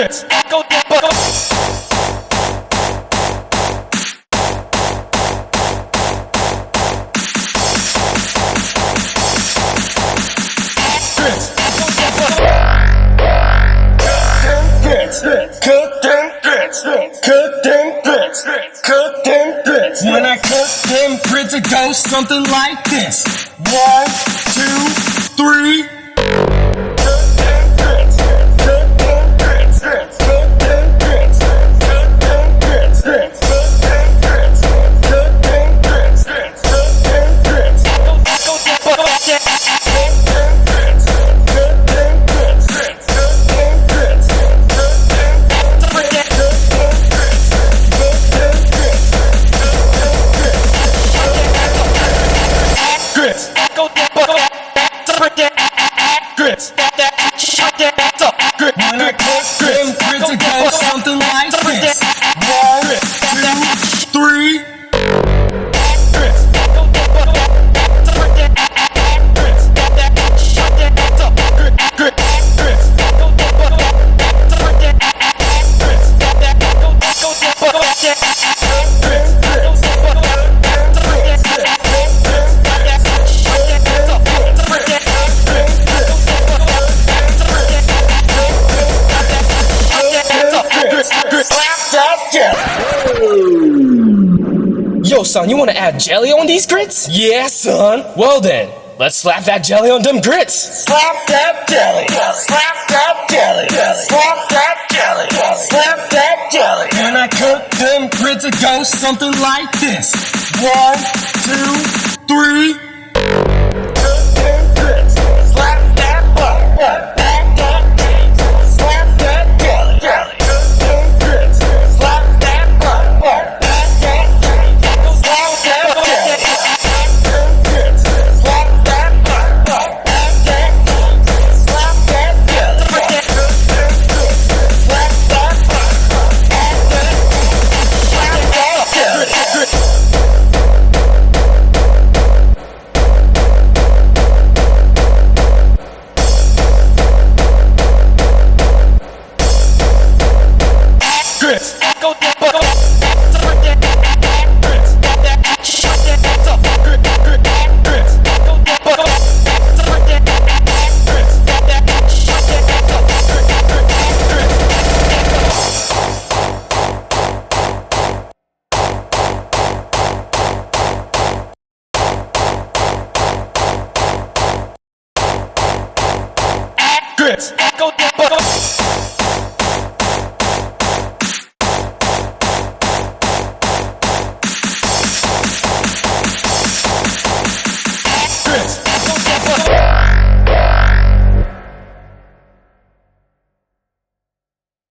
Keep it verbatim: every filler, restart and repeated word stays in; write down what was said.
grits, go go. Cook them grits, cook them grits, cook them grits. When I cook them grits, it goes something like this. One, two, three. Cook them grits, cook them grits, cook them grits, cook them grits, cook them grits, cook them grits, cook them grits. Grits. When I cook them grits, it goes something like this. One, two, three. Grits. Yo, son, you wanna add jelly on these grits? Yeah, son. Well then, let's slap that jelly on them grits. Slap that jelly. Slap that jelly. Slap that jelly. Slap that jelly. When I cook them grits, it goes something like this. One, two, three. Cook them grits. Slap that butter. Back that grits. Slap that jelly. Cook them grits. Slap that butter. Grits. Go, go, go.